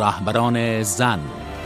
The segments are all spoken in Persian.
رهبران زن.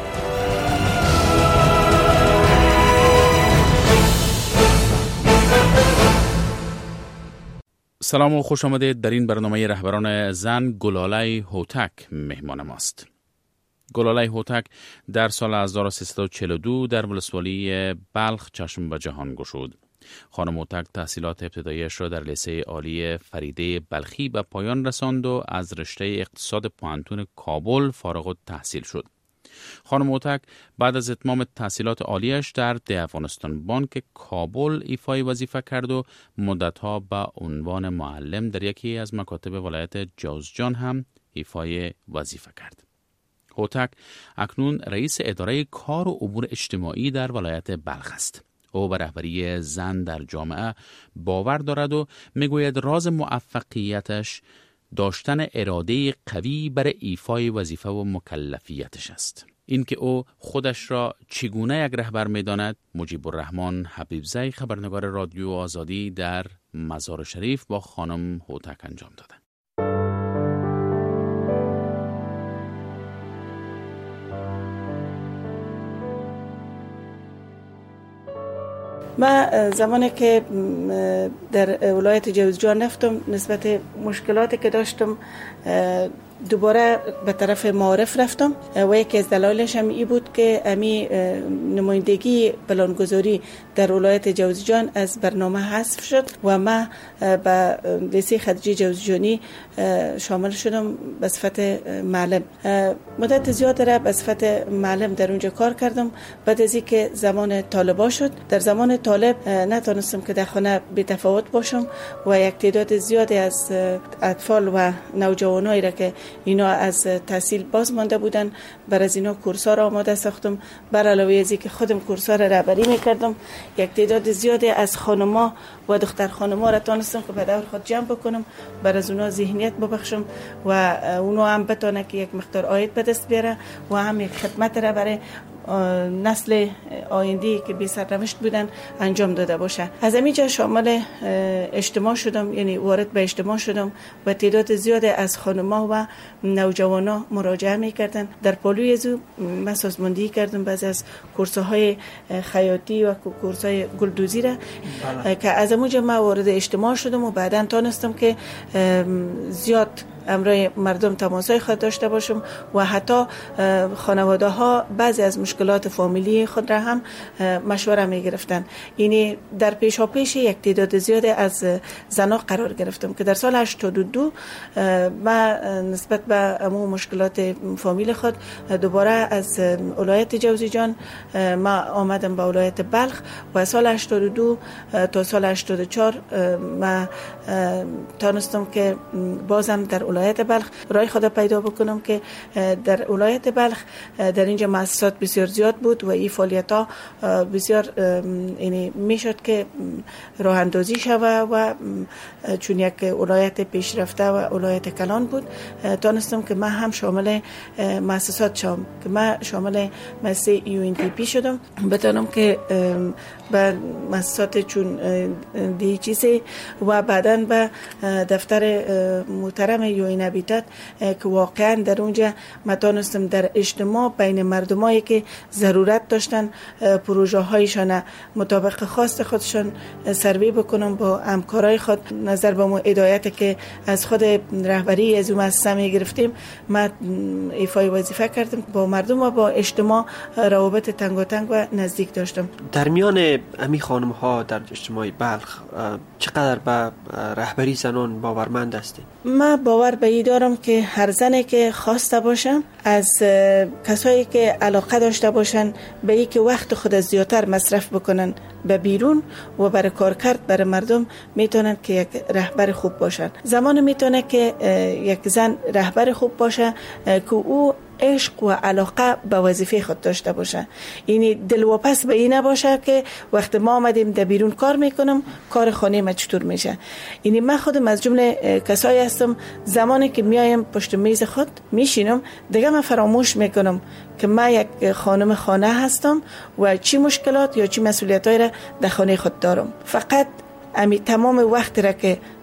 سلام و خوش آمدید. در این برنامه رهبران زن گلاله هوتک مهمان ماست. گلاله هوتک در سال 1342 در ولسوالی بلخ چشم به جهان گشود. خانم هوتک تحصیلات ابتداییش را در لیسه عالی فریده بلخی به پایان رساند و از رشته اقتصاد پوهنتون کابل فارغ التحصیل شد. خانم هوتک بعد از اتمام تحصیلات عالیش در ده افغانستان بانک کابل ایفای وظیفه کرد و مدتها به عنوان معلم در یکی از مکاتب ولایت جوزجان هم ایفای وظیفه کرد. هوتک اکنون رئیس اداره کار و امور اجتماعی در ولایت بلخ است. او به رهبری زن در جامعه باور دارد و میگوید راز موفقیتش داشتن اراده قوی برای ایفای وظیفه و مکلفیتش است. این که او خودش را چگونه یک رهبر می‌داند، مجیب الرحمن حبیبزی خبرنگار رادیو آزادی در مزار شریف با خانم هوتک انجام داده. من زمانی که در ولایت جوزجان رفتم، نسبت مشکلاتی که داشتم دوباره به طرف معارف رفتم و یکی از دلایلش هم این بود که امی نمایندگی پلانگذاری در ولایت جوزجان از برنامه حذف شد و من به لیسه خدیجه جوزجانی شامل شدم به صفت معلم. مدت زیاد را به صفت معلم در اونجا کار کردم. بعد از اینکه زمان طالبا شد، در زمان طالب نتونستم که در خانه بی تفاوت باشم و یک تعداد زیادی از اطفال و نوجوانایی را که اینا از تحصیل باز مانده بودن، بر از اینا کورس‌ها را آماده ساختم. بر علاوه از اینکه خودم کورس‌ها را رهبری می‌کردم، یک تعداد زیادی از خانم‌ها و دختر خانم‌ها را تونستم که به دور خود جمع بکنم، بر از اونا ذهنیت ببخشم و اونا هم بتونه که یک مقدار عاید به دست بیاره و هم یک خدمت را برای نسل آینده که بی سرنوشت بودن انجام داده باشه. از همینجا شامل اجتماع شدم، یعنی وارد به اجتماع شدم و تعداد زیاد از خانم‌ها و نوجوانا مراجعه می‌کردن. در پالوی زو من سازماندهی کردم بعضی از کورس‌های خیاطی و کورس‌های گلدوزی را که از اونجا من وارد اجتماع شدم و بعداً تونستم که زیاد امروی مردم تماسای خود داشته باشم و حتی خانواده ها بعضی از مشکلات فامیلی خود را هم مشوره می گرفتن. یعنی در پیشاپیش یک تعداد زیاده از زنها قرار گرفتم که در سال 82 من نسبت به امو مشکلات فامیل خود دوباره از ولایت جوزجان ما آمدم به ولایت بلخ و سال 82 تا سال 84 من تانستم که بازم در ولایت بلخ رای خود پیدا بکنم که در ولایت بلخ در اینجا مؤسسات بسیار زیاد بود و این فعالیت‌ها بسیار یعنی میشد که راه اندازی شود و چون یک ولایت پیشرفته و ولایت کلان بود تانستم که من هم شامل مؤسسات شدم که من شامل مؤسسه UNDP شدم، بتونم که به مؤسسات چون دی چیزی و بعداً به دفتر محترم یوین هابیتات که واقعا در اونجا متونستم در اجتماع بین مردمایی که ضرورت داشتن پروژه هایشان مطابق خواست خودشان سروی بکنم با همکارای خود نظر به هدایت که از خود رهبری از اون مؤسسه می گرفتیم ما ایفای وظیفه کردم. با مردم و با اجتماع روابط تنگاتنگ و نزدیک داشتم. در میان امی خانم ها در اجتماع بلخ چقدر به رهبری زنان باورمند هستی؟ من باور به این دارم که هر زنی که خواسته باشم از کسایی که علاقه داشته باشن به این که وقت خود زیادتر مصرف بکنن به بیرون و برای کار کرد برای مردم میتونن که یک رهبر خوب باشن. زمان میتونه که یک زن رهبر خوب باشه که او عشق و علاقه به وظیفه خود داشته باشه، یعنی دلواپس به این نباشه که وقت ما آمدیم در بیرون کار میکنم کار خانه ما چطور میشه. یعنی من خودم از جمله کسایی هستم زمانی که میایم پشت میز خود میشینم دیگه من فراموش میکنم که من یک خانم خانه هستم و چی مشکلات یا چی مسئولیتایی را در خانه خود دارم. فقط امی تمام وقت را که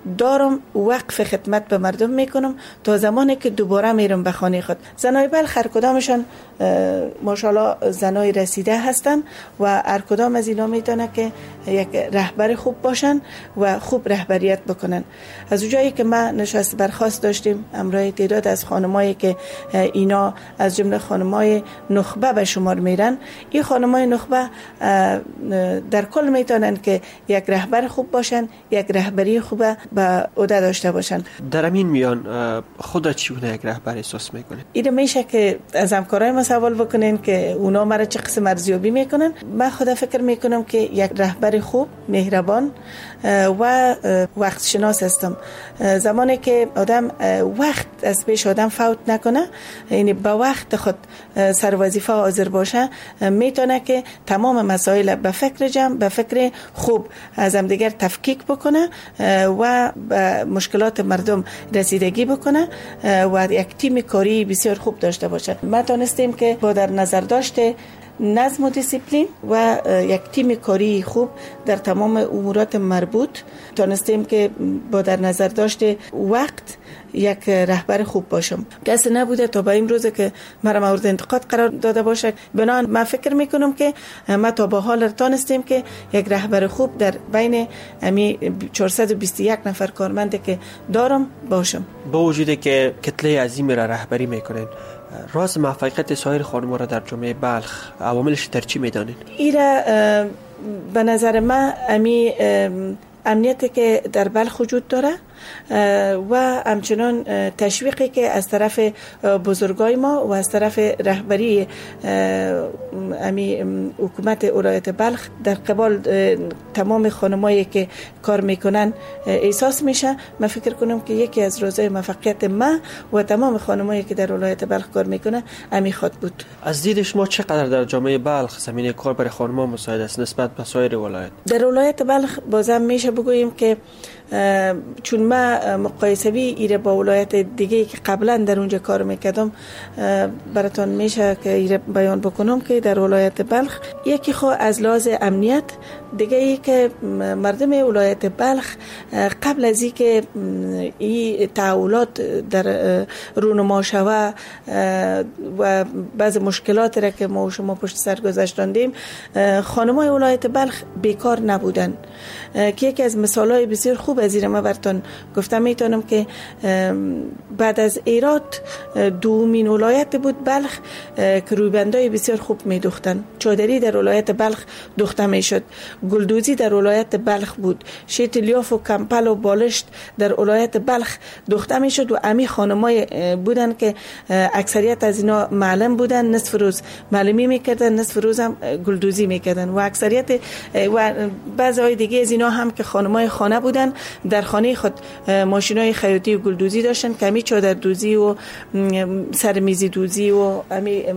دارم وقف خدمت به مردم میکنم تا زمانی که دوباره میرم به خانه خود. زنای بلخ هر کدامشان ماشاءالله زنای رسیده هستن و هر کدام از اینا میتونه که یک رهبر خوب باشن و خوب رهبریت بکنن. از اونجایی که ما نشست برخاست داشتیم همراه تعداد از خانمایی که اینا از جمله خانمای نخبه به شمار میرن، این خانمای نخبه در کل میتونن که یک رهبر خوب باشن، یک رهبری خوب به عهده داشته باشن. در همین میان خودت چگونه یک رهبر احساس میکنید؟ این میشه که از همکارای ما سوال بکنین که اونا مرا چه قسم ارزیابی میکنن. من خدا فکر میکنم که یک رهبر خوب، مهربان و وقت شناس هستم. زمانی که آدم وقت از پیش آدم فوت نکنه، یعنی با وقت خود سر وظیفه حاضر باشه، میتونه که تمام مسائل به فکر جمع، به فکر خوب از هم دیگر تفکیک بکنه و به مشکلات مردم رسیدگی بکنه و یک تیم کاری بسیار خوب داشته باشه. ما تونستیم که با در نظر داشته نظم و دیسیپلین و یک تیم کاری خوب در تمام امورات مربوط تونستیم که با در نظر داشته وقت یک رهبر خوب باشم. کسی نبوده تا به این روز که مرا مورد انتقاد قرار داده باشه. بنابراین من فکر میکنم که ما تا به حال تونستیم که یک رهبر خوب در بین 421 نفر کارمند که دارم باشم. با وجودی که کتله عظیمی را رهبری میکنین، راز موفقیت سایر خانم‌ها را در جامعه بلخ عواملش در چی میدانید؟ ایرا به نظر من امنیتی که در بلخ وجود داره و همچنان تشویقی که از طرف بزرگای ما و از طرف رهبری حکومت ولایت بلخ در قبال تمام خانمایی که کار میکنن احساس میشه. من فکر کنم که یکی از رازهای موفقیت ما و تمام خانمایی که در ولایت بلخ کار میکنه امی خود بود. از دید شما چقدر در جامعه بلخ زمینه کار برای خانم‌ها مساعد است نسبت به سایر ولایت؟ در ولایت بلخ بازم میشه بگوییم که چون ما مقایسوی ایره با ولایت دیگه که قبلا در اونجا کار میکردم براتون میشه که ایره بیان بکنم که در ولایت بلخ یکی خو از لحاظ امنیت، دیگه ای که مردم ولایت بلخ قبل از اینکه این تحولات در رونما شوه و بعض مشکلات را که ما و شما پشت سر گذاشتیم، خانمای ولایت بلخ بیکار نبودن که یکی از مثالهای بسیار خوب از این ما براتون گفتم میتونم که بعد از ایراد دومین ولایت بود بلخ که رویبندای بسیار خوب میدوختن. چادری در ولایت بلخ دوخته میشد، گلدوزی در ولایت بلخ بود، شیت لیاف و کمپل و بالشت در ولایت بلخ دوخته میشد و امی خانمای بودن که اکثریت از اینا معلم بودن، نصف روز معلمی میکردن، نصف روز هم گلدوزی میکردن و اکثریت و بعضی دیگه از اینا هم که خانمای خانه بودن در خانه خود ماشینای خیاطی و گلدوزی داشتن که امی چادر دوزی و سرمیزی دوزی و امی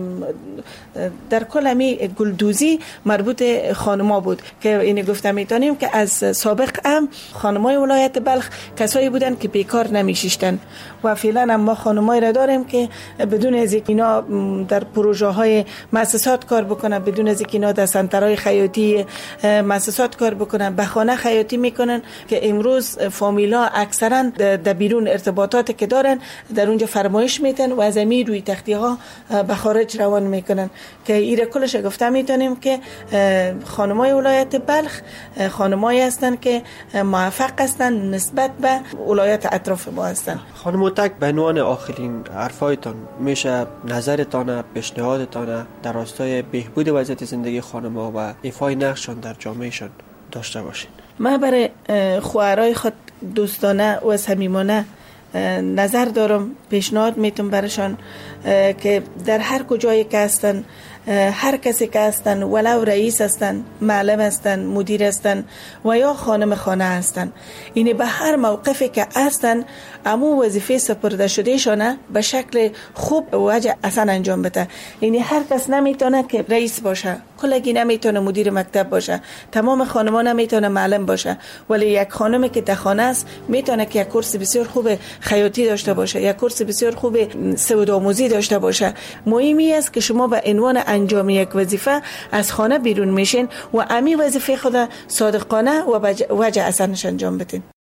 در کل امی گلدوزی مربوط خانما بود که اینی گفتم میتونیم که از سابق هم خانمای ولایت بلخ کسایی بودن که بیکار نمیشیشتن و فعلا هم ما خانمای را داریم که بدون از اینکه اینا در پروژه های مؤسسات کار بکنن، بدون از اینکه اینا در سنترهای خیاطی مؤسسات کار بکنن، به خانه خیاطی میکنن که امروز فامیلا اکثرا در بیرون ارتباطات که دارن در اونجا فرمایش میتن و از امی روی تختی ها به خارج روان میکنن که ایره کلش گفتم میتونیم که خانمای ولایت بلخ خانمایی هستن که موفق هستن نسبت به ولایت اطراف ما هستن. خانم هوتک، به عنوان آخرین حرفایتان میشه نظرتان، پیشنهادتان در راستای بهبود وضعیت زندگی خانم‌ها و ایفای نقششان در جامعهشان داشته باشین؟ من برای خواهرای خود دوستانه و صمیمانه نظر دارم، پیشنهاد میتونم برشان که در هر کجایی که هستن، هر کسی که هستن، ولو رئیس هستن، معلم هستن، مدیر هستن و یا خانم خانه هستن، اینه به هر موقفی که هستن امو وظیفه سپرده شده شانه به شکل خوب وجه اصلا انجام بده. یعنی هر کس نمیتونه که رئیس باشه، کلگی نمیتونه مدیر مکتب باشه، تمام خانمان نمیتونه معلم باشه، ولی یک خانمی که در خانه است میتونه که یک کورس بسیار خوب خیاطی داشته باشه، یک کورس بسیار خوب سودآموزی داشته باشه. مهمی است که شما به عنوان انجام یک وظیفه از خانه بیرون میشین و امی وظیفه خود صادقانه و وجه اصلا انجام بدین.